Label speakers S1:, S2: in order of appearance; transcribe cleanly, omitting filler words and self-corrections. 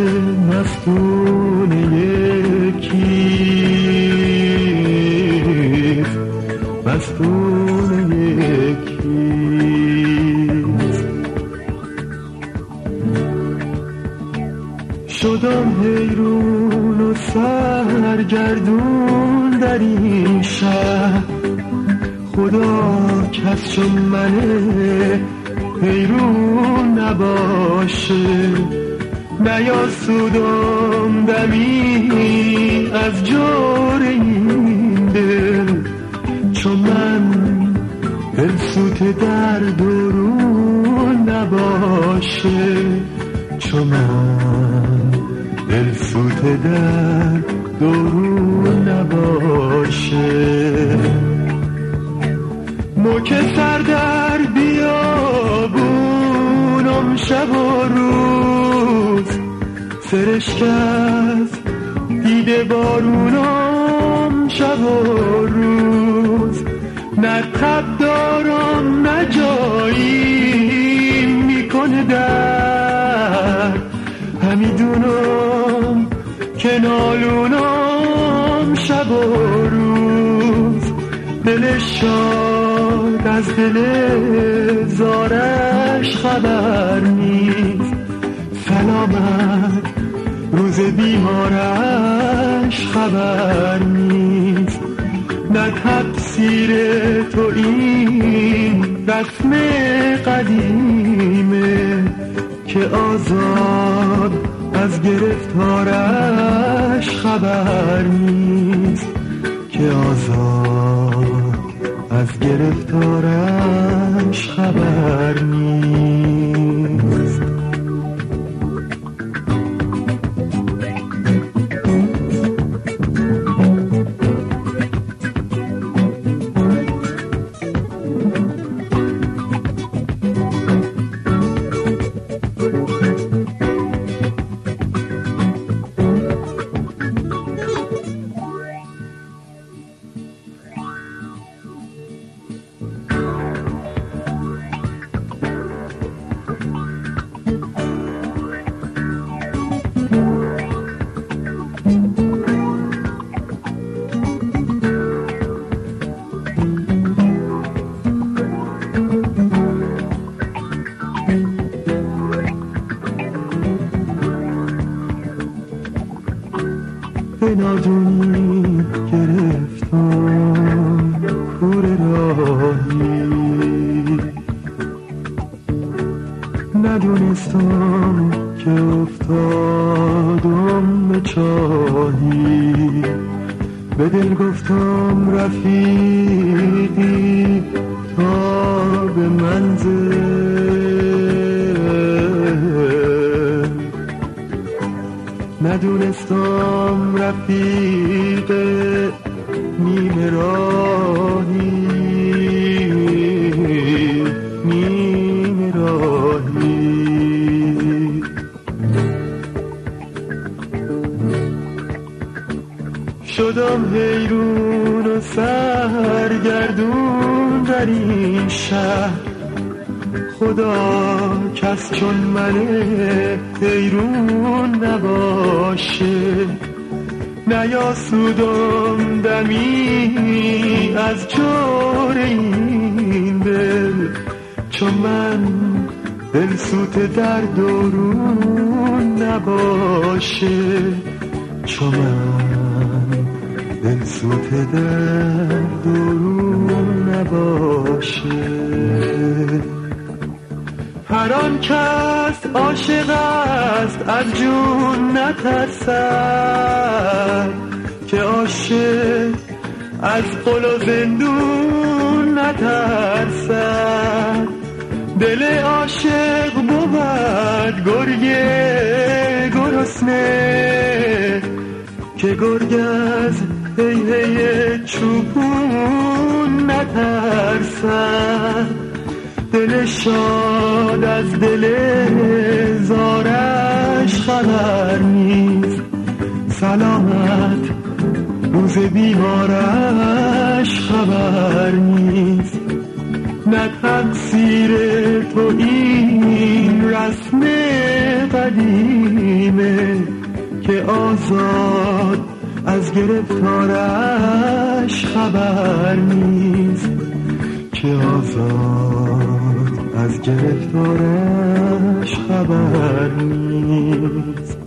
S1: مفتون یکیست، مفتون یکیست. شدم حیرون و سرگردون در این شهر، خدا کس چون منه حیرون نباشه. نیاسودم دمی از جور این دل، چون من دلسوت در درون نباشه. چون من دلسوت در درون نباشه. موکه سر در بیابونم شب و روز، سرشک از دیده بارونم شب و روز. نه تب دارم نه جایی میکنه در، همیدونم که نالونم شب و روز. دل شاد از دل زارش خبر نیست، سلامت روز بیمارش خبر نیست. نه تفسیر تو این رسم قدیمه که آزاد از گرفتارش خبر نیست، که آزاد از گرفتارش خبر نیست. به نادونی گرفتم کوره راهی، ندونستم که افتادم به چاهی. به دل گفتم رفیقی تا به منزل، ندونستم رفیق نیمه راهی، نیمه راهی. شدم حیرون و سرگردون در این شهر، خدا کس چون منه حیرون نباشه. نیاسودم دمی از جور این دل، چون من دلسوت در درون نباشه. چون من دلسوت در درون نباشه. هر آن کس عاشق است از جون نترسد، که عاشق از قل و زندون نترسد. دل عاشق بود گرگ گرسنه، که گرگ از هی چوبون نترسد. دل شاد از دل زارش خبر نیست، سلامت روز بیمارش خبر نیست. نه تقصیر تو این رسم قدیمه که آزاد از گرفتارش خبر نیست، که آزاد از گرفتارش خبر نیست.